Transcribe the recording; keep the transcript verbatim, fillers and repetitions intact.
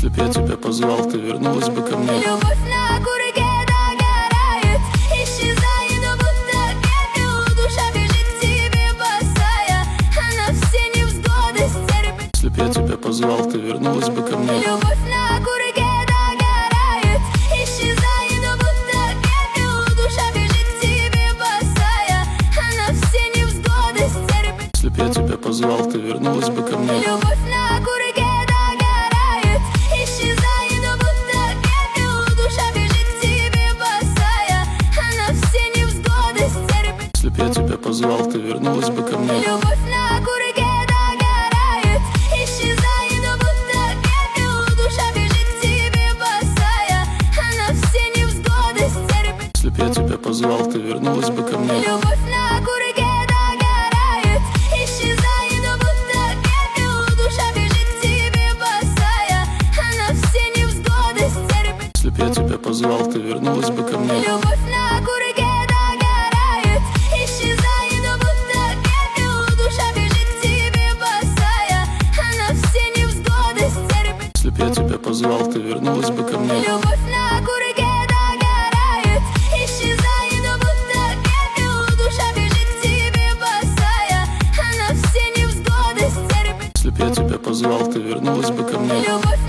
Если б я тебя позвал, ты вернулась бы ко мне. Любовь на курке догорает, исчезает, но будто пепел. Душа бежит к тебе босая, она все невзгоды стерпит. Если б я тебя позвал, ты вернулась бы ко мне. Любовь на курке догорает, исчезает, но будто пепел. Душа бежит к тебе босая, она все невзгоды стерпит. Если б я тебя позвал, ты вернулась бы ко мне. Любовь на курке догорает, исчезает, но будто пепел. Душа бежит к тебе босая, она все невзгоды стерпит. Если б я тебя позвал, ты вернулась бы ко мне. Любовь на курке догорает, исчезает, но будто пепел. Душа бежит к тебе босая, она все невзгоды стерпит. Если б я тебя позвал, ты вернулась бы ко мне. Любовь на курке догорает, исчезает, но будто пепел. Душа бежит к тебе босая, она все невзгоды стерпит. Если б я тебя позвал, ты вернулась бы ко мне. Любовь на курке догорает, исчезает, но будто пепел. Душа бежит к тебе босая, она все невзгоды стерпит. Если б я тебя позвал, ты вернулась бы ко мне. Любовь на курке догорает, исчезает, но будто пепел. Душа бежит к тебе босая, она все невзгоды стерпит. Если б я тебя позвал, ты вернулась бы ко мне. Любовь